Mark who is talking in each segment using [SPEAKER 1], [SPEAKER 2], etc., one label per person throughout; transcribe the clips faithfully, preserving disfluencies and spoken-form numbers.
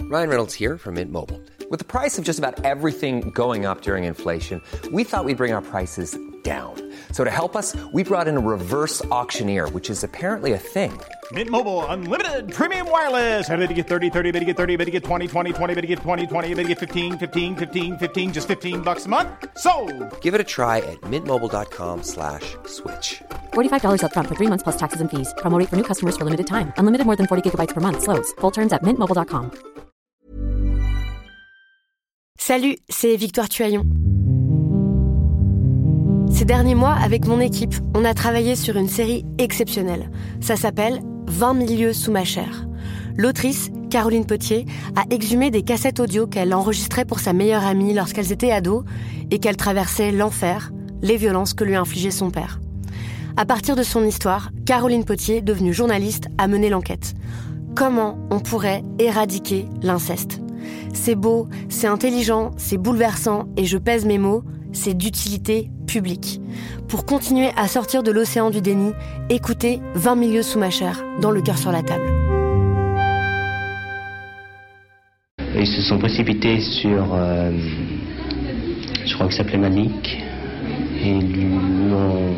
[SPEAKER 1] Ryan Reynolds here from Mint Mobile. With the price of just about everything going up during inflation, we thought we'd bring our prices down. So to help us, we brought in a reverse auctioneer, which is apparently a thing.
[SPEAKER 2] Mint Mobile Unlimited Premium Wireless. How to get thirty, thirty, how to get thirty, how to get twenty, twenty, twenty, how to get twenty, twenty, how to get fifteen, fifteen, fifteen, fifteen, just fifteen bucks a month? Sold! Give it a try at mintmobile.com slash switch.
[SPEAKER 3] forty-five dollars up front for three months plus taxes and fees. Promo rate for new customers for limited time. Unlimited more than forty gigabytes per month. Slows full terms at mint mobile dot com.
[SPEAKER 4] Salut, c'est Victoire Tuaillon. Ces derniers mois, avec mon équipe, on a travaillé sur une série exceptionnelle. Ça s'appelle vingt mille lieues sous ma chair. L'autrice, Caroline Potier, a exhumé des cassettes audio qu'elle enregistrait pour sa meilleure amie lorsqu'elles étaient ados et qu'elle traversait l'enfer, les violences que lui infligeait son père. À partir de son histoire, Caroline Potier, devenue journaliste, a mené l'enquête. Comment on pourrait éradiquer l'inceste ? C'est beau, c'est intelligent, c'est bouleversant et je pèse mes mots, c'est d'utilité publique. Pour continuer à sortir de l'océan du déni, écoutez vingt mille lieues sous ma chair, dans Le cœur sur la table.
[SPEAKER 5] Ils se sont précipités sur, euh, je crois que ça s'appelait Malik, et l'ont,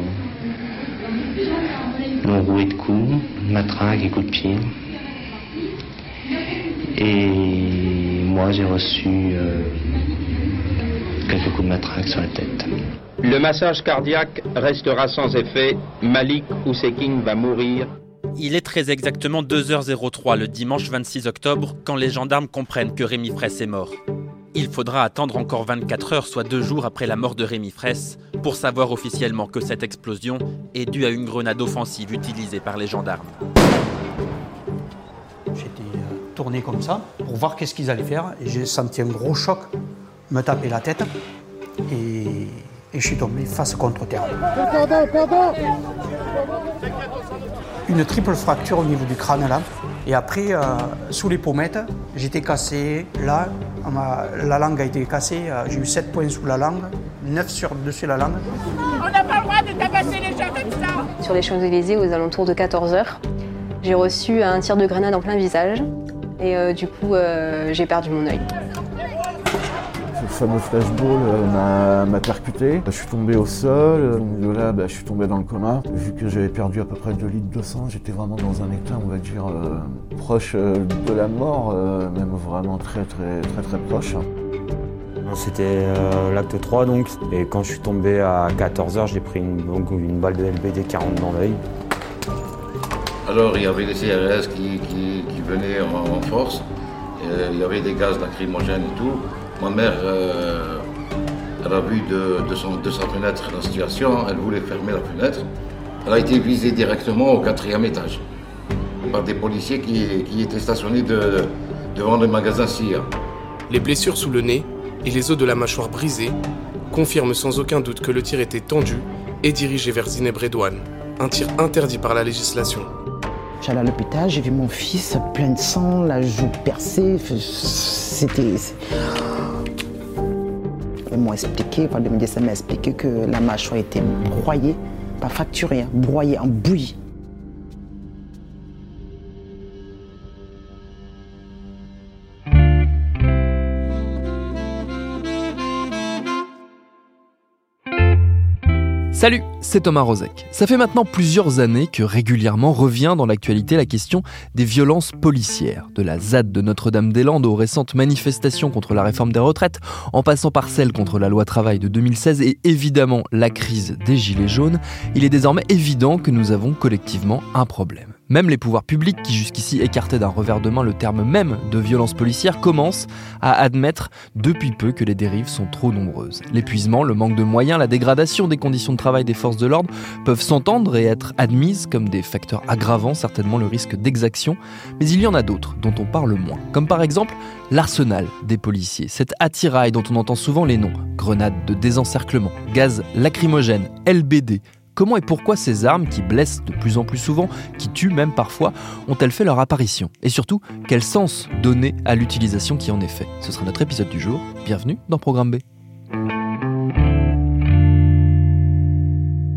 [SPEAKER 5] l'ont roué de coups, matraque et coups de pied. Et moi j'ai reçu euh, quelques coups de matraque sur la tête.
[SPEAKER 6] Le massage cardiaque restera sans effet. Malik Oussekine va mourir.
[SPEAKER 7] Il est très exactement deux heures trois le dimanche vingt-six octobre quand les gendarmes comprennent que Rémi Fraisse est mort. Il faudra attendre encore vingt-quatre heures, soit deux jours après la mort de Rémi Fraisse, pour savoir officiellement que cette explosion est due à une grenade offensive utilisée par les gendarmes.
[SPEAKER 8] J'étais tourné comme ça pour voir qu'est-ce qu'ils allaient faire et j'ai senti un gros choc me taper la tête et, et je suis tombé face contre terre. Pardon, pardon. Une triple fracture au niveau du crâne là et après euh, sous les pommettes j'étais cassé là, ma, la langue a été cassée, euh, j'ai eu sept points sous la langue, neuf sur dessus la langue.
[SPEAKER 9] On n'a pas le droit de tabasser les gens comme ça.
[SPEAKER 10] Sur les Champs-Élysées aux alentours de quatorze heures, j'ai reçu un tir de grenade en plein visage. Et euh, du coup, euh, j'ai perdu mon œil.
[SPEAKER 11] Ce fameux flashball euh, m'a, m'a percuté. Je suis tombé au sol, donc de là, bah, je suis tombé dans le coma. Vu que j'avais perdu à peu près deux litres de sang, j'étais vraiment dans un état, on va dire, euh, proche euh, de la mort, euh, même vraiment très très très très proche.
[SPEAKER 12] C'était euh, l'acte trois donc, et quand je suis tombé à quatorze heures, j'ai pris une, une balle de L B D quarante dans l'œil.
[SPEAKER 13] Alors il y avait les C R S qui, qui, qui venaient en, en force, et il y avait des gaz lacrymogènes et tout. Ma mère, euh, elle a vu de, de, son, de sa fenêtre la situation, elle voulait fermer la fenêtre. Elle a été visée directement au quatrième étage par des policiers qui, qui étaient stationnés de, devant le magasin S I A.
[SPEAKER 14] Les blessures sous le nez et les os de la mâchoire brisés confirment sans aucun doute que le tir était tendu et dirigé vers Zineb Redouane, un tir interdit par la législation.
[SPEAKER 15] J'allais à l'hôpital, j'ai vu mon fils plein de sang, la joue percée, c'était... Ils m'ont expliqué, enfin, le médecin m'a expliqué que la mâchoire était broyée, pas fracturée, broyée en bouillie.
[SPEAKER 16] Salut, c'est Thomas Rozek. Ça fait maintenant plusieurs années que régulièrement revient dans l'actualité la question des violences policières. De la Z A D de Notre-Dame-des-Landes aux récentes manifestations contre la réforme des retraites, en passant par celle contre la loi travail de deux mille seize et évidemment la crise des gilets jaunes, il est désormais évident que nous avons collectivement un problème. Même les pouvoirs publics, qui jusqu'ici écartaient d'un revers de main le terme même de violence policière, commencent à admettre depuis peu que les dérives sont trop nombreuses. L'épuisement, le manque de moyens, la dégradation des conditions de travail des forces de l'ordre peuvent s'entendre et être admises comme des facteurs aggravant certainement le risque d'exaction, mais il y en a d'autres dont on parle moins, comme par exemple l'arsenal des policiers, cet attirail dont on entend souvent les noms, grenades de désencerclement, gaz lacrymogène, L B D. Comment et pourquoi ces armes, qui blessent de plus en plus souvent, qui tuent même parfois, ont-elles fait leur apparition ? Et surtout, quel sens donner à l'utilisation qui en est fait ? Ce sera notre épisode du jour. Bienvenue dans Programme B.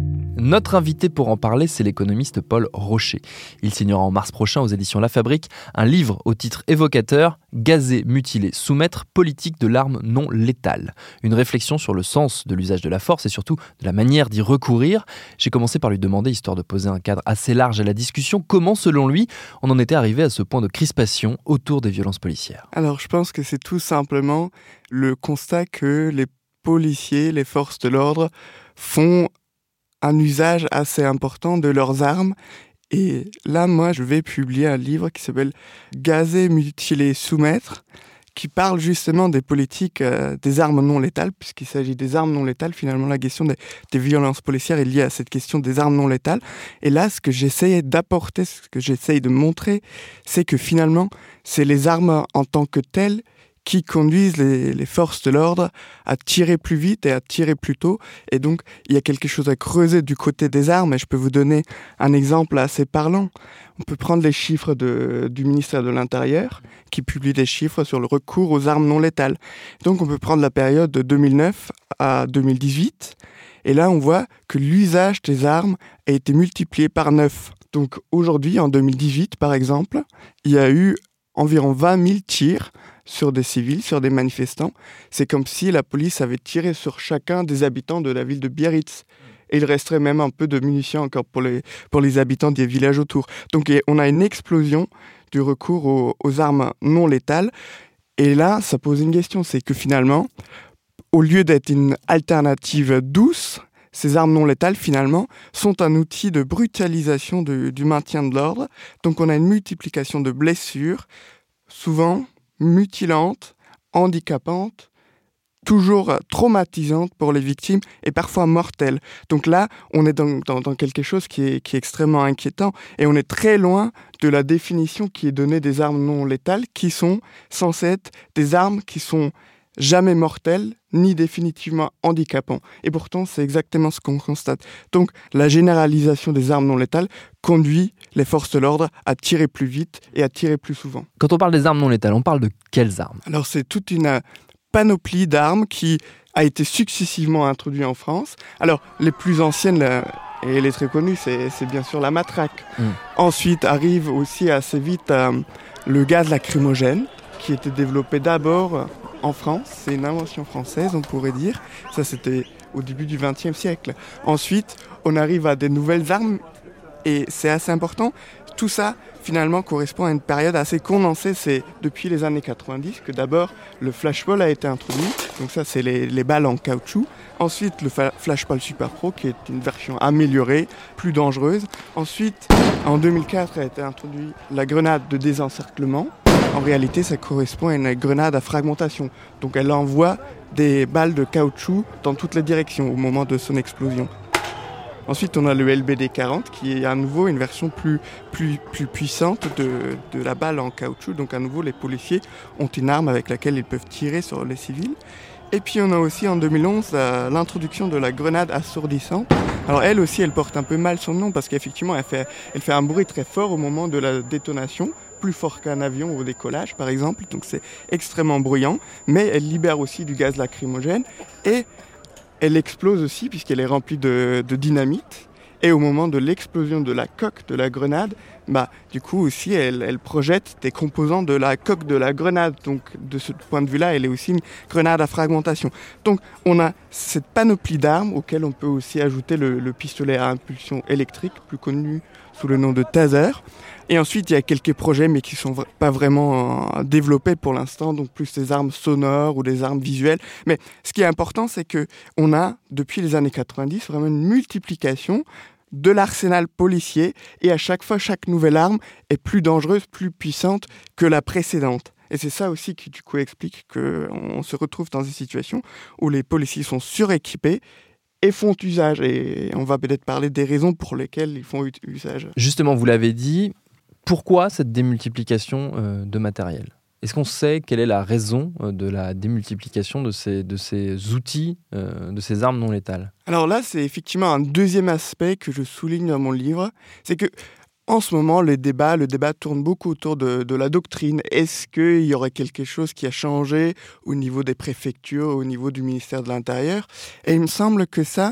[SPEAKER 16] Notre invité pour en parler, c'est l'économiste Paul Rocher. Il signera en mars prochain aux éditions La Fabrique un livre au titre évocateur « Gazer, mutiler, soumettre, politique de l'arme non létale ». Une réflexion sur le sens de l'usage de la force et surtout de la manière d'y recourir. J'ai commencé par lui demander, histoire de poser un cadre assez large à la discussion, comment, selon lui, on en était arrivé à ce point de crispation autour des violences policières.
[SPEAKER 17] Alors, je pense que c'est tout simplement le constat que les policiers, les forces de l'ordre, font un usage assez important de leurs armes. Et là, moi, je vais publier un livre qui s'appelle « Gazer, mutiler, soumettre », qui parle justement des politiques euh, des armes non létales, puisqu'il s'agit des armes non létales. Finalement, la question des, des violences policières est liée à cette question des armes non létales. Et là, ce que j'essaye d'apporter, ce que j'essaye de montrer, c'est que finalement, c'est les armes en tant que telles qui conduisent les, les forces de l'ordre à tirer plus vite et à tirer plus tôt. Et donc, il y a quelque chose à creuser du côté des armes. Et je peux vous donner un exemple assez parlant. On peut prendre les chiffres de, du ministère de l'Intérieur, qui publie des chiffres sur le recours aux armes non létales. Donc, on peut prendre la période de deux mille neuf à deux mille dix-huit. Et là, on voit que l'usage des armes a été multiplié par neuf. Donc, aujourd'hui, en deux mille dix-huit, par exemple, il y a eu environ vingt mille tirs sur des civils, sur des manifestants. C'est comme si la police avait tiré sur chacun des habitants de la ville de Biarritz. Et il resterait même un peu de munitions encore pour les, pour les habitants des villages autour. Donc on a une explosion du recours aux, aux armes non létales. Et là, ça pose une question, c'est que finalement, au lieu d'être une alternative douce, ces armes non létales, finalement, sont un outil de brutalisation de, du maintien de l'ordre. Donc on a une multiplication de blessures, souvent mutilantes, handicapantes, toujours traumatisantes pour les victimes et parfois mortelles. Donc là, on est dans, dans, dans quelque chose qui est, qui est extrêmement inquiétant et on est très loin de la définition qui est donnée des armes non létales, qui sont censées être des armes qui sont jamais mortelles, ni définitivement handicapants. Et pourtant, c'est exactement ce qu'on constate. Donc, la généralisation des armes non létales conduit les forces de l'ordre à tirer plus vite et à tirer plus souvent.
[SPEAKER 16] Quand on parle des armes non létales, on parle de quelles armes ?
[SPEAKER 17] Alors, c'est toute une panoplie d'armes qui a été successivement introduite en France. Alors, les plus anciennes, et elle est très connue, c'est, c'est bien sûr la matraque. Mmh. Ensuite, arrive aussi assez vite euh, le gaz lacrymogène, qui était développé d'abord en France, c'est une invention française, on pourrait dire. Ça, c'était au début du vingtième siècle. Ensuite, on arrive à des nouvelles armes, et c'est assez important. Tout ça, finalement, correspond à une période assez condensée. C'est depuis les années quatre-vingt-dix que d'abord, le flashball a été introduit. Donc ça, c'est les, les balles en caoutchouc. Ensuite, le fa- flashball Super Pro, qui est une version améliorée, plus dangereuse. Ensuite, en deux mille quatre, a été introduite la grenade de désencerclement. En réalité, ça correspond à une grenade à fragmentation. Donc elle envoie des balles de caoutchouc dans toutes les directions au moment de son explosion. Ensuite, on a le L B D quarante, qui est à nouveau une version plus, plus, plus puissante de, de la balle en caoutchouc. Donc à nouveau, les policiers ont une arme avec laquelle ils peuvent tirer sur les civils. Et puis on a aussi en deux mille onze euh, l'introduction de la grenade assourdissante. Alors elle aussi, elle porte un peu mal son nom parce qu'effectivement, elle fait, elle fait un bruit très fort au moment de la détonation, plus fort qu'un avion au décollage par exemple, donc c'est extrêmement bruyant, mais elle libère aussi du gaz lacrymogène et elle explose aussi puisqu'elle est remplie de, de dynamite. Et au moment de l'explosion de la coque de la grenade, bah, du coup aussi, elle, elle projette des composants de la coque de la grenade. Donc, de ce point de vue-là, elle est aussi une grenade à fragmentation. Donc, on a cette panoplie d'armes auxquelles on peut aussi ajouter le, le pistolet à impulsion électrique, plus connu sous le nom de taser. Et ensuite, il y a quelques projets, mais qui ne sont v- pas vraiment euh, développés pour l'instant, donc plus des armes sonores ou des armes visuelles. Mais ce qui est important, c'est qu'on a, depuis les années quatre-vingt-dix, vraiment une multiplication de l'arsenal policier, et à chaque fois, chaque nouvelle arme est plus dangereuse, plus puissante que la précédente. Et c'est ça aussi qui, du coup, explique qu'on se retrouve dans des situations où les policiers sont suréquipés et font usage. Et on va peut-être parler des raisons pour lesquelles ils font usage.
[SPEAKER 16] Justement, vous l'avez dit, pourquoi cette démultiplication euh, de matériel ? Est-ce qu'on sait quelle est la raison euh, de la démultiplication de ces, de ces outils, euh, de ces armes non létales ?
[SPEAKER 17] Alors là, c'est effectivement un deuxième aspect que je souligne dans mon livre. C'est que en ce moment, le débat, le débat tourne beaucoup autour de, de la doctrine. Est-ce qu'il y aurait quelque chose qui a changé au niveau des préfectures, au niveau du ministère de l'Intérieur ? Et il me semble que ça,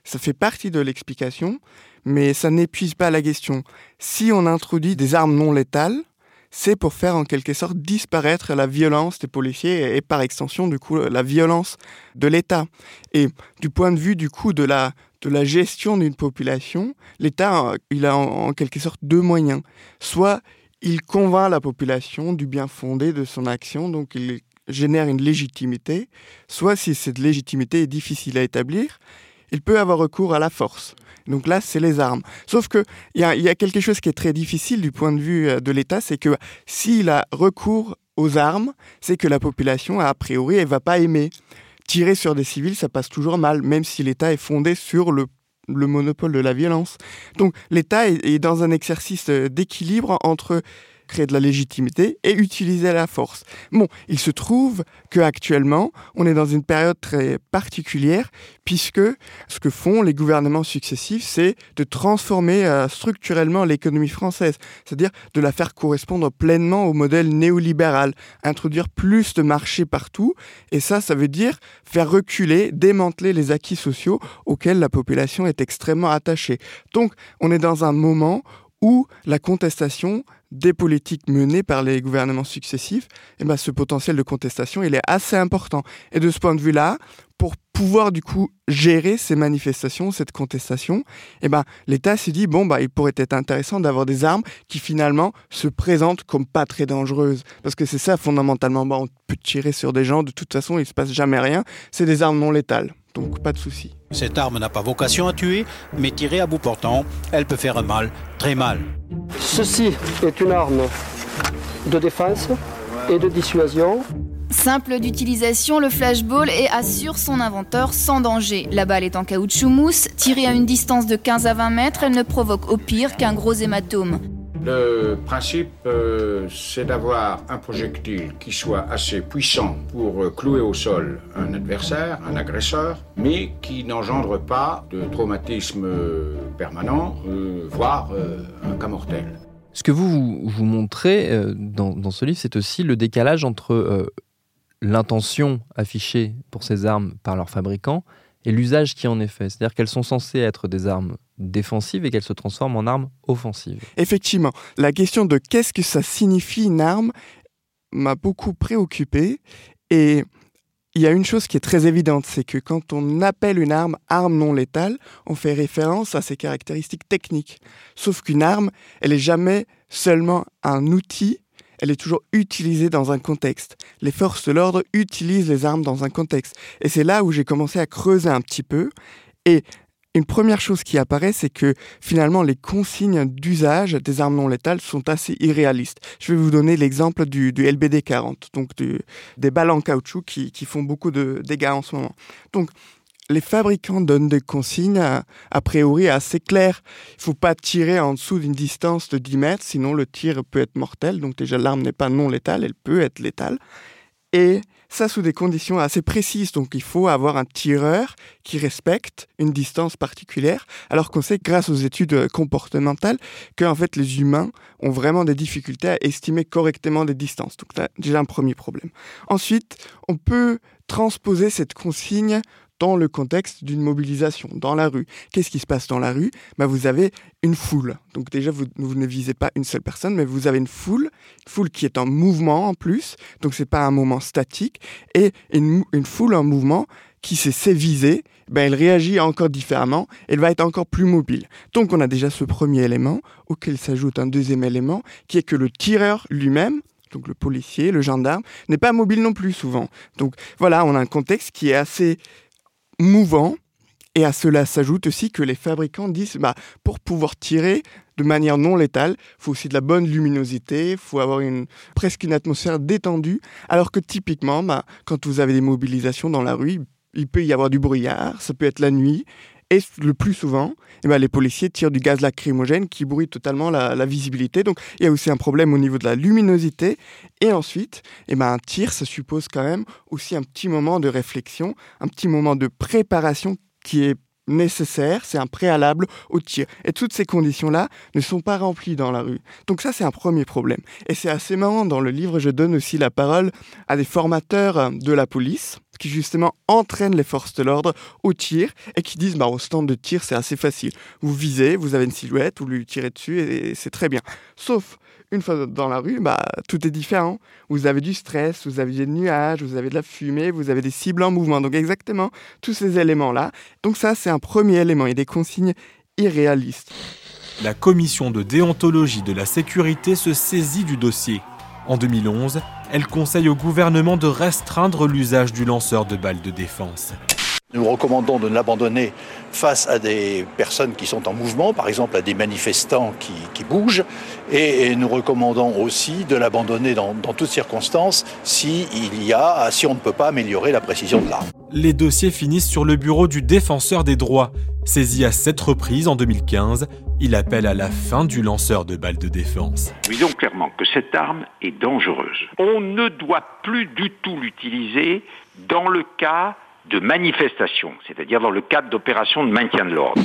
[SPEAKER 17] ça fait partie de l'explication, mais ça n'épuise pas la question. Si on introduit des armes non létales, c'est pour faire en quelque sorte disparaître la violence des policiers et par extension du coup la violence de l'État. Et du point de vue du coup de la, de la gestion d'une population, l'État il a en, en quelque sorte deux moyens. Soit il convainc la population du bien fondé de son action, donc il génère une légitimité, soit si cette légitimité est difficile à établir, il peut avoir recours à la force. Donc là, c'est les armes. Sauf qu'il y a, y a quelque chose qui est très difficile du point de vue de l'État, c'est que s'il a recours aux armes, c'est que la population, a priori, elle ne va pas aimer. Tirer sur des civils, ça passe toujours mal, même si l'État est fondé sur le, le monopole de la violence. Donc l'État est, est dans un exercice d'équilibre entre créer de la légitimité et utiliser la force. Bon, il se trouve qu'actuellement, on est dans une période très particulière puisque ce que font les gouvernements successifs, c'est de transformer euh, structurellement l'économie française, c'est-à-dire de la faire correspondre pleinement au modèle néolibéral, introduire plus de marchés partout, et ça, ça veut dire faire reculer, démanteler les acquis sociaux auxquels la population est extrêmement attachée. Donc, on est dans un moment où la contestation des politiques menées par les gouvernements successifs, eh ben, ce potentiel de contestation, il est assez important. Et de ce point de vue-là, pour pouvoir du coup gérer ces manifestations, cette contestation, eh ben, l'État s'est dit, bon, bah, il pourrait être intéressant d'avoir des armes qui finalement se présentent comme pas très dangereuses. Parce que c'est ça, fondamentalement, bah, on peut tirer sur des gens, de toute façon, il ne se passe jamais rien. C'est des armes non létales. Donc pas de souci.
[SPEAKER 18] Cette arme n'a pas vocation à tuer, mais tirée à bout portant, elle peut faire mal, très mal.
[SPEAKER 19] Ceci est une arme de défense et de dissuasion.
[SPEAKER 20] Simple d'utilisation, le flashball et assure son inventeur sans danger. La balle est en caoutchouc mousse, tirée à une distance de quinze à vingt mètres, elle ne provoque au pire qu'un gros hématome.
[SPEAKER 21] Le principe, euh, c'est d'avoir un projectile qui soit assez puissant pour euh, clouer au sol un adversaire, un agresseur, mais qui n'engendre pas de traumatisme euh, permanent, euh, voire euh, un cas mortel.
[SPEAKER 16] Ce que vous vous, vous montrez euh, dans, dans ce livre, c'est aussi le décalage entre euh, l'intention affichée pour ces armes par leurs fabricants et l'usage qui en est fait. C'est-à-dire qu'elles sont censées être des armes défensives et qu'elles se transforment en armes offensives.
[SPEAKER 17] Effectivement, la question de qu'est-ce que ça signifie une arme m'a beaucoup préoccupé. Et il y a une chose qui est très évidente, c'est que quand on appelle une arme arme non létale, on fait référence à ses caractéristiques techniques. Sauf qu'une arme, elle n'est jamais seulement un outil, elle est toujours utilisée dans un contexte. Les forces de l'ordre utilisent les armes dans un contexte. Et c'est là où j'ai commencé à creuser un petit peu. Et une première chose qui apparaît, c'est que finalement, les consignes d'usage des armes non létales sont assez irréalistes. Je vais vous donner l'exemple du, du L B D quarante, donc du, des balles en caoutchouc qui, qui font beaucoup de dégâts en ce moment. Donc, les fabricants donnent des consignes a, a priori assez claires. Il ne faut pas tirer en dessous d'une distance de dix mètres, sinon le tir peut être mortel. Donc déjà, l'arme n'est pas non létale, elle peut être létale. Et ça sous des conditions assez précises. Donc il faut avoir un tireur qui respecte une distance particulière, alors qu'on sait grâce aux études comportementales qu'en fait les humains ont vraiment des difficultés à estimer correctement des distances. Donc là, déjà un premier problème. Ensuite, on peut transposer cette consigne dans le contexte d'une mobilisation, dans la rue. Qu'est-ce qui se passe dans la rue ? Bah, vous avez une foule. Donc déjà, vous, vous ne visez pas une seule personne, mais vous avez une foule, une foule qui est en mouvement en plus, donc ce n'est pas un moment statique, et une, une foule en mouvement qui s'est sait viser, ben, elle réagit encore différemment, elle va être encore plus mobile. Donc on a déjà ce premier élément, auquel s'ajoute un deuxième élément, qui est que le tireur lui-même, donc le policier, le gendarme, n'est pas mobile non plus souvent. Donc voilà, on a un contexte qui est assez mouvant, et à cela s'ajoute aussi que les fabricants disent bah, pour pouvoir tirer de manière non létale, il faut aussi de la bonne luminosité, il faut avoir une, presque une atmosphère détendue, alors que typiquement, bah, quand vous avez des mobilisations dans la rue, il peut y avoir du brouillard, ça peut être la nuit, et le plus souvent, eh ben, les policiers tirent du gaz lacrymogène qui brouille totalement la, la visibilité. Donc, il y a aussi un problème au niveau de la luminosité. Et ensuite, eh ben, un tir, ça suppose quand même aussi un petit moment de réflexion, un petit moment de préparation qui est nécessaire, c'est un préalable au tir. Et toutes ces conditions-là ne sont pas remplies dans la rue. Donc ça, c'est un premier problème. Et c'est assez marrant, dans le livre, je donne aussi la parole à des formateurs de la police qui justement entraînent les forces de l'ordre au tir et qui disent bah, au stand de tir c'est assez facile. Vous visez, vous avez une silhouette, vous lui tirez dessus et, et c'est très bien. Sauf une fois dans la rue, bah, tout est différent. Vous avez du stress, vous avez des nuages, vous avez de la fumée, vous avez des cibles en mouvement. Donc exactement tous ces éléments-là. Donc ça c'est un premier élément et des consignes irréalistes.
[SPEAKER 1] La commission de déontologie de la sécurité se saisit du dossier. En deux mille onze, elle conseille au gouvernement de restreindre l'usage du lanceur de balles de défense.
[SPEAKER 22] Nous recommandons de ne l'abandonner face à des personnes qui sont en mouvement, par exemple à des manifestants qui, qui bougent, et, et nous recommandons aussi de l'abandonner dans, dans toutes circonstances si, il y a, si on ne peut pas améliorer la précision de l'arme.
[SPEAKER 1] Les dossiers finissent sur le bureau du défenseur des droits. Saisi à sept reprises en deux mille quinze, il appelle à la fin du lanceur de balles de défense.
[SPEAKER 23] Disons clairement que cette arme est dangereuse. On ne doit plus du tout l'utiliser dans le cas de manifestation, c'est-à-dire dans le cadre d'opérations de maintien de l'ordre.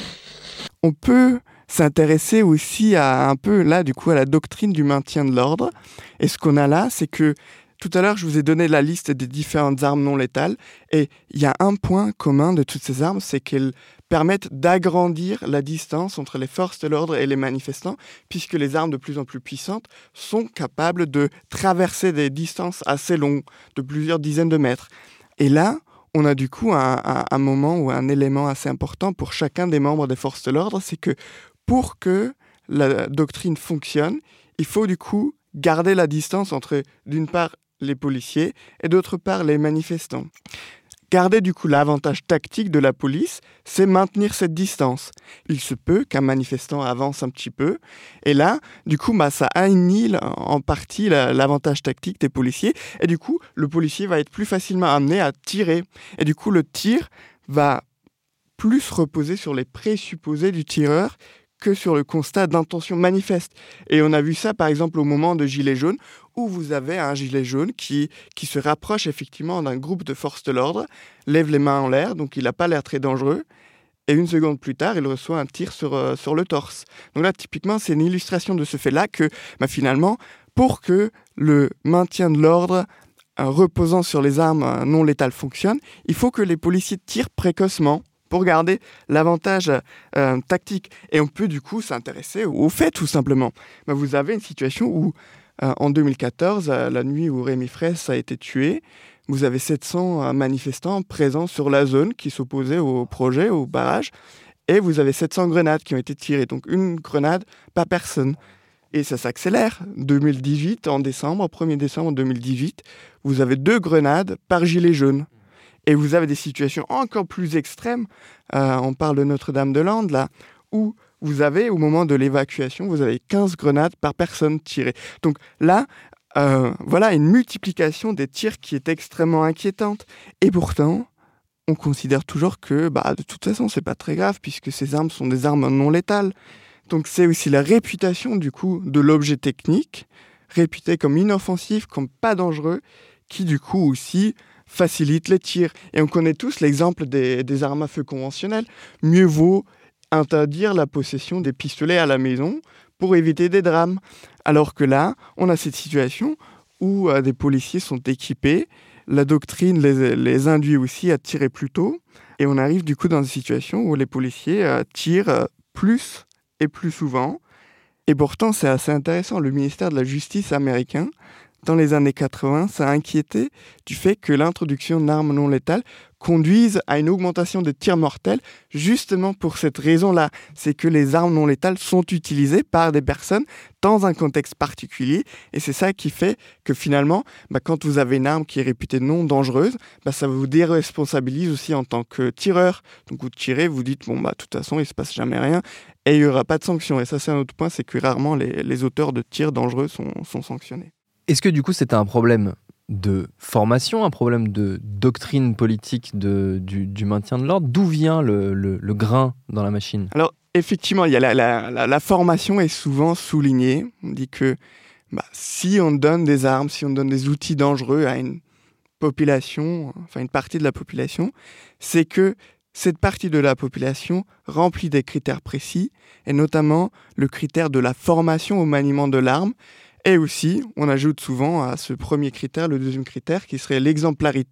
[SPEAKER 17] On peut s'intéresser aussi à un peu là du coup à la doctrine du maintien de l'ordre. Et ce qu'on a là, c'est que tout à l'heure, je vous ai donné la liste des différentes armes non létales et il y a un point commun de toutes ces armes, c'est qu'elles permettent d'agrandir la distance entre les forces de l'ordre et les manifestants, puisque les armes de plus en plus puissantes sont capables de traverser des distances assez longues, de plusieurs dizaines de mètres. Et là, on a du coup un, un, un moment ou un élément assez important pour chacun des membres des forces de l'ordre, c'est que pour que la doctrine fonctionne, il faut du coup garder la distance entre, d'une part, les policiers et d'autre part, les manifestants. Garder du coup l'avantage tactique de la police, c'est maintenir cette distance. Il se peut qu'un manifestant avance un petit peu, et là, du coup, bah, ça annihile en partie la, l'avantage tactique des policiers, et du coup, le policier va être plus facilement amené à tirer. Et du coup, le tir va plus reposer sur les présupposés du tireur que sur le constat d'intention manifeste. Et on a vu ça, par exemple, au moment de Gilets jaunes, où vous avez un gilet jaune qui, qui se rapproche effectivement d'un groupe de forces de l'ordre, lève les mains en l'air, donc il n'a pas l'air très dangereux, et une seconde plus tard, il reçoit un tir sur, euh, sur le torse. Donc là, typiquement, c'est une illustration de ce fait-là que, bah, finalement, pour que le maintien de l'ordre euh, reposant sur les armes euh, non létales fonctionne, il faut que les policiers tirent précocement, pour garder l'avantage euh, tactique. Et on peut du coup s'intéresser au fait tout simplement. Ben, vous avez une situation où, euh, en deux mille quatorze, euh, la nuit où Rémi Fraisse a été tué, vous avez sept cents euh, manifestants présents sur la zone qui s'opposaient au projet, au barrage, et vous avez sept cents grenades qui ont été tirées. Donc une grenade par personne. Et ça s'accélère. deux mille dix-huit, en décembre, premier décembre deux mille dix-huit, vous avez deux grenades par gilet jaune. Et vous avez des situations encore plus extrêmes, euh, on parle de Notre-Dame-de-Lande, là, où vous avez, au moment de l'évacuation, vous avez quinze grenades par personne tirées. Donc là, euh, voilà une multiplication des tirs qui est extrêmement inquiétante. Et pourtant, on considère toujours que, bah, de toute façon, c'est pas très grave, puisque ces armes sont des armes non létales. Donc c'est aussi la réputation, du coup, de l'objet technique, réputé comme inoffensif, comme pas dangereux, qui, du coup, aussi facilite les tirs. Et on connaît tous l'exemple des, des armes à feu conventionnelles. Mieux vaut interdire la possession des pistolets à la maison pour éviter des drames. Alors que là, on a cette situation où euh, des policiers sont équipés, la doctrine les, les induit aussi à tirer plus tôt, et on arrive du coup dans une situation où les policiers euh, tirent euh, plus et plus souvent. Et pourtant, c'est assez intéressant. Le ministère de la Justice américain, dans les années quatre-vingts, ça a inquiété du fait que l'introduction d'armes non létales conduise à une augmentation des tirs mortels, justement pour cette raison-là. C'est que les armes non létales sont utilisées par des personnes dans un contexte particulier, et c'est ça qui fait que finalement, bah, quand vous avez une arme qui est réputée non dangereuse, bah, ça vous déresponsabilise aussi en tant que tireur. Donc vous tirez, vous dites, bon, bah, de toute façon, il ne se passe jamais rien, et il n'y aura pas de sanction. Et ça, c'est un autre point, c'est que rarement les, les auteurs de tirs dangereux sont, sont sanctionnés.
[SPEAKER 16] Est-ce que du coup c'était un problème de formation, un problème de doctrine politique de, du, du maintien de l'ordre ? D'où vient le, le, le grain dans la machine ?
[SPEAKER 17] Alors effectivement, il y a la, la, la, la formation est souvent soulignée. On dit que bah, si on donne des armes, si on donne des outils dangereux à une population, enfin une partie de la population, c'est que cette partie de la population remplit des critères précis, et notamment le critère de la formation au maniement de l'arme. Et aussi, on ajoute souvent à ce premier critère le deuxième critère qui serait l'exemplarité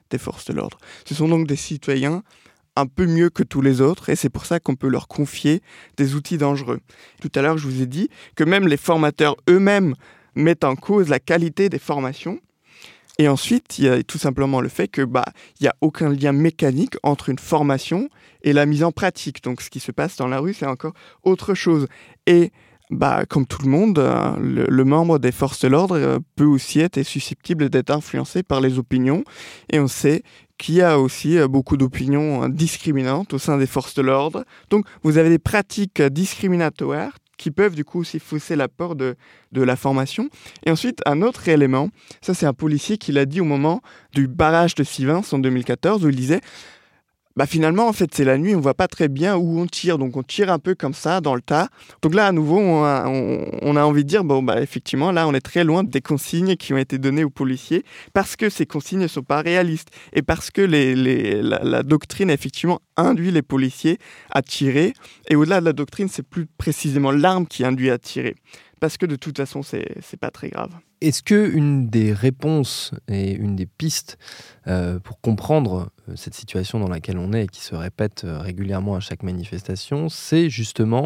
[SPEAKER 17] des forces de l'ordre. Ce sont donc des citoyens un peu mieux que tous les autres, et c'est pour ça qu'on peut leur confier des outils dangereux. Tout à l'heure, je vous ai dit que même les formateurs eux-mêmes mettent en cause la qualité des formations. Et ensuite, il y a tout simplement le fait que bah, il n'y a aucun lien mécanique entre une formation et la mise en pratique. Donc, ce qui se passe dans la rue, c'est encore autre chose. Et bah, comme tout le monde, euh, le, le membre des forces de l'ordre euh, peut aussi être susceptible d'être influencé par les opinions. Et on sait qu'il y a aussi euh, beaucoup d'opinions euh, discriminantes au sein des forces de l'ordre. Donc, vous avez des pratiques euh, discriminatoires qui peuvent du coup aussi fausser l'apport de, de la formation. Et ensuite, un autre élément, ça c'est un policier qui l'a dit au moment du barrage de Sivens en deux mille quatorze, où il disait bah finalement, en fait, c'est la nuit, on voit pas très bien où on tire, donc on tire un peu comme ça, dans le tas. Donc là, à nouveau, on a, on, on a envie de dire, bon, bah effectivement, là, on est très loin des consignes qui ont été données aux policiers, parce que ces consignes ne sont pas réalistes, et parce que les, les, la, la doctrine, effectivement, induit les policiers à tirer, et au-delà de la doctrine, c'est plus précisément l'arme qui induit à tirer, parce que de toute façon, c'est, c'est pas très grave.
[SPEAKER 16] Est-ce qu'une des réponses et une des pistes euh, pour comprendre cette situation dans laquelle on est et qui se répète régulièrement à chaque manifestation, c'est justement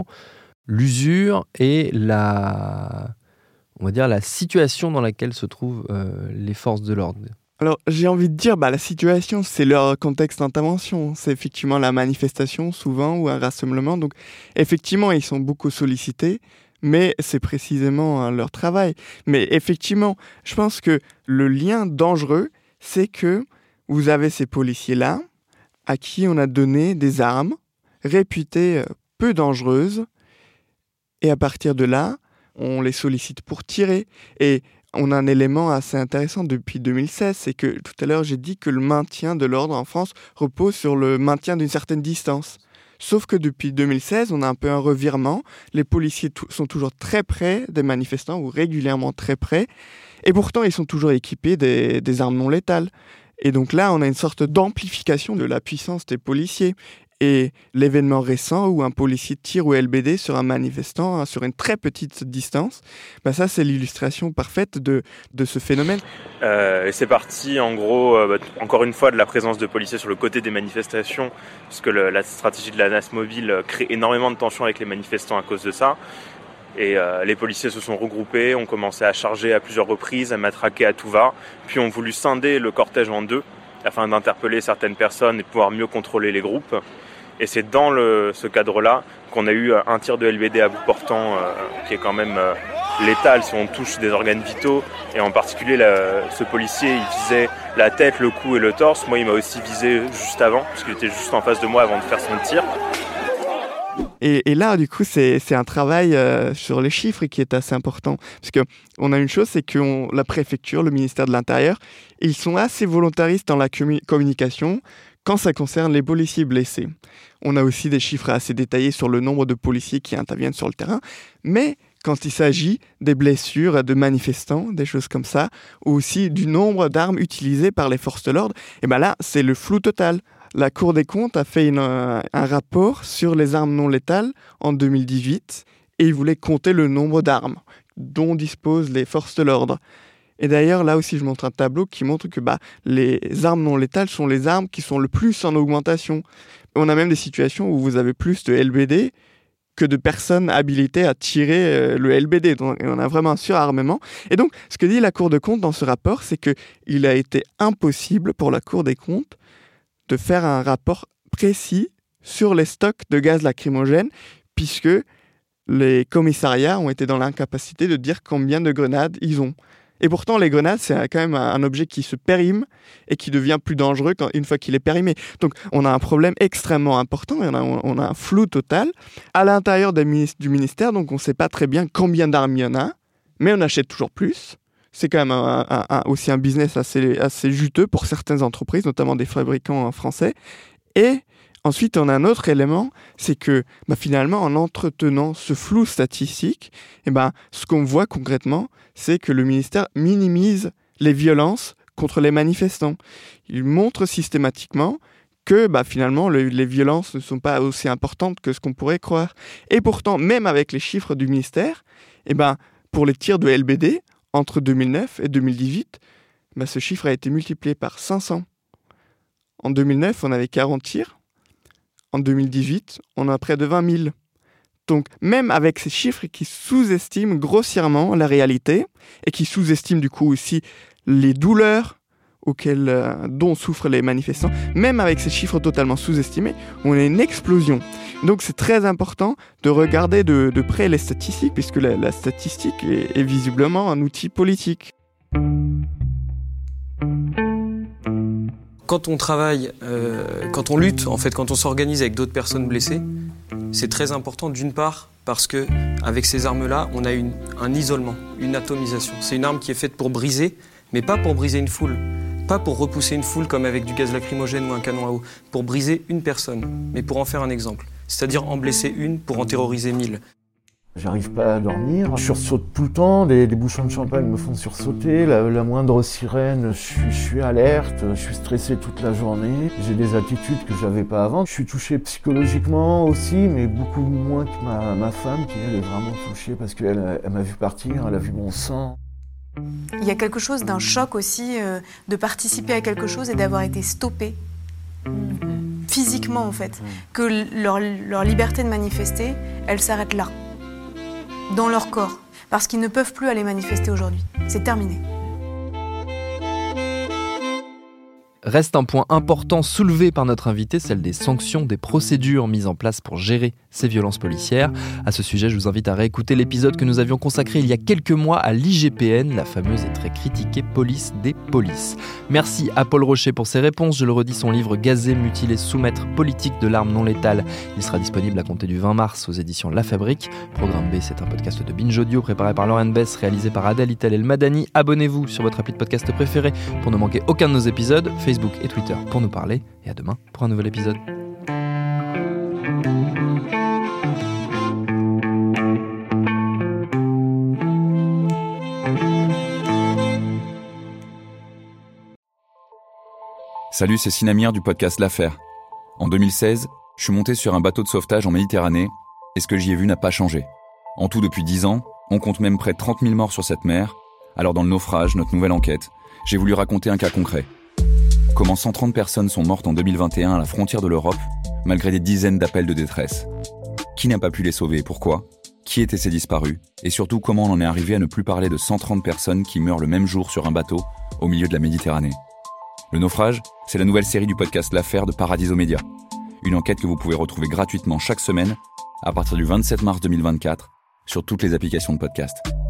[SPEAKER 16] l'usure et la, on va dire, la situation dans laquelle se trouvent euh, les forces de l'ordre?
[SPEAKER 17] Alors, j'ai envie de dire, bah, la situation, c'est leur contexte d'intervention. C'est effectivement la manifestation, souvent, ou un rassemblement. Donc, effectivement, ils sont beaucoup sollicités. Mais c'est précisément hein, leur travail. Mais effectivement, je pense que le lien dangereux, c'est que vous avez ces policiers-là à qui on a donné des armes réputées peu dangereuses. Et à partir de là, on les sollicite pour tirer. Et on a un élément assez intéressant depuis deux mille seize, c'est que tout à l'heure, j'ai dit que le maintien de l'ordre en France repose sur le maintien d'une certaine distance. Sauf que depuis deux mille seize, on a un peu un revirement. Les policiers t- sont toujours très près des manifestants, ou régulièrement très près. Et pourtant, ils sont toujours équipés des, des armes non létales. Et donc là, on a une sorte d'amplification de la puissance des policiers. Et l'événement récent où un policier tire au L B D sur un manifestant hein, sur une très petite distance, bah ça c'est l'illustration parfaite de, de ce phénomène.
[SPEAKER 2] Euh, et c'est parti en gros, euh, encore une fois, de la présence de policiers sur le côté des manifestations, puisque le, la stratégie de la N A S mobile crée énormément de tensions avec les manifestants à cause de ça. Et euh, les policiers se sont regroupés, ont commencé à charger à plusieurs reprises, à matraquer à tout va, puis ont voulu scinder le cortège en deux afin d'interpeller certaines personnes et de pouvoir mieux contrôler les groupes. Et c'est dans le, ce cadre-là qu'on a eu un tir de L B D à bout portant euh, qui est quand même euh, létal si on touche des organes vitaux. Et en particulier, la, ce policier, il visait la tête, le cou et le torse. Moi, il m'a aussi visé juste avant, parce qu'il était juste en face de moi avant de faire son tir.
[SPEAKER 17] Et, et là, du coup, c'est, c'est un travail euh, sur les chiffres qui est assez important. Parce qu'on a une chose, c'est que on, la préfecture, le ministère de l'Intérieur, ils sont assez volontaristes dans la commu- communication quand ça concerne les policiers blessés. On a aussi des chiffres assez détaillés sur le nombre de policiers qui interviennent sur le terrain, mais quand il s'agit des blessures de manifestants, des choses comme ça, ou aussi du nombre d'armes utilisées par les forces de l'ordre, et ben là, c'est le flou total. La Cour des comptes a fait une, un, un rapport sur les armes non létales en deux mille dix-huit, et il voulait compter le nombre d'armes dont disposent les forces de l'ordre. Et d'ailleurs, là aussi, je montre un tableau qui montre que bah, les armes non létales sont les armes qui sont le plus en augmentation. On a même des situations où vous avez plus de L B D que de personnes habilitées à tirer euh, le L B D. Donc, on a vraiment un surarmement. Et donc, ce que dit la Cour des comptes dans ce rapport, c'est qu'il a été impossible pour la Cour des comptes de faire un rapport précis sur les stocks de gaz lacrymogène, puisque les commissariats ont été dans l'incapacité de dire combien de grenades ils ont. Et pourtant, les grenades, c'est quand même un objet qui se périme et qui devient plus dangereux quand, une fois qu'il est périmé. Donc, on a un problème extrêmement important et on a, on a un flou total à l'intérieur des ministres, du ministère. Donc, on ne sait pas très bien combien d'armes il y en a, mais on achète toujours plus. C'est quand même un, un, un, aussi un business assez, assez juteux pour certaines entreprises, notamment des fabricants français. Et ensuite, on a un autre élément, c'est que bah, finalement, en entretenant ce flou statistique, eh ben, ce qu'on voit concrètement, c'est que le ministère minimise les violences contre les manifestants. Il montre systématiquement que bah, finalement, le, les violences ne sont pas aussi importantes que ce qu'on pourrait croire. Et pourtant, même avec les chiffres du ministère, eh ben, pour les tirs de L B D, entre deux mille neuf et deux mille dix-huit, bah, ce chiffre a été multiplié par cinq cents. En deux mille neuf, on avait quarante tirs. En deux mille dix-huit, on a près de vingt mille. Donc, même avec ces chiffres qui sous-estiment grossièrement la réalité et qui sous-estiment du coup aussi les douleurs auxquelles, euh, dont souffrent les manifestants, même avec ces chiffres totalement sous-estimés, on a une explosion. Donc, c'est très important de regarder de, de près les statistiques, puisque la, la statistique est, est visiblement un outil politique.
[SPEAKER 3] Quand on travaille, euh, quand on lutte, en fait, quand on s'organise avec d'autres personnes blessées, c'est très important d'une part parce que avec ces armes-là, on a une, un isolement, une atomisation. C'est une arme qui est faite pour briser, mais pas pour briser une foule, pas pour repousser une foule comme avec du gaz lacrymogène ou un canon à eau, pour briser une personne, mais pour en faire un exemple. C'est-à-dire en blesser une pour en terroriser mille.
[SPEAKER 11] J'arrive pas à dormir, je sursaute tout le temps, les, les bouchons de champagne me font sursauter, la, la moindre sirène, je suis, je suis alerte, je suis stressé toute la journée, j'ai des attitudes que j'avais pas avant. Je suis touché psychologiquement aussi, mais beaucoup moins que ma, ma femme qui elle est vraiment touchée parce qu'elle elle m'a vu partir, elle a vu mon sang.
[SPEAKER 4] Il y a quelque chose d'un choc aussi, euh, de participer à quelque chose et d'avoir été stoppé. Physiquement en fait, que leur, leur liberté de manifester, elle s'arrête là. Dans leur corps, parce qu'ils ne peuvent plus aller manifester aujourd'hui. C'est terminé.
[SPEAKER 16] Reste un point important soulevé par notre invité, celle des sanctions, des procédures mises en place pour gérer ces violences policières. À ce sujet, je vous invite à réécouter l'épisode que nous avions consacré il y a quelques mois à l'I G P N, la fameuse et très critiquée police des polices. Merci à Paul Rocher pour ses réponses. Je le redis, son livre « Gazé, mutilé, soumettre, politique de l'arme non létale ». Il sera disponible à compter du vingt mars aux éditions La Fabrique. Programme B, c'est un podcast de Binge Audio préparé par Lauren Bess, réalisé par Adèle Itel El Madani. Abonnez-vous sur votre appli de podcast préféré pour ne manquer aucun de nos épisodes. Facebook et Twitter pour nous parler. Et à demain pour un nouvel épisode.
[SPEAKER 5] Salut, c'est Sinamir du podcast L'Affaire. En deux mille seize, je suis monté sur un bateau de sauvetage en Méditerranée et ce que j'y ai vu n'a pas changé. En tout, depuis dix ans, on compte même près de trente mille morts sur cette mer. Alors dans le naufrage, notre nouvelle enquête, j'ai voulu raconter un cas concret. Comment cent trente personnes sont mortes en deux mille vingt et un à la frontière de l'Europe, malgré des dizaines d'appels de détresse. Qui n'a pas pu les sauver et pourquoi ? Qui étaient ces disparus ? Et surtout, comment on en est arrivé à ne plus parler de cent trente personnes qui meurent le même jour sur un bateau, au milieu de la Méditerranée ? Le naufrage, c'est la nouvelle série du podcast L'Affaire de Paradiso Media. Une enquête que vous pouvez retrouver gratuitement chaque semaine, à partir du vingt-sept mars deux mille vingt-quatre, sur toutes les applications de podcast.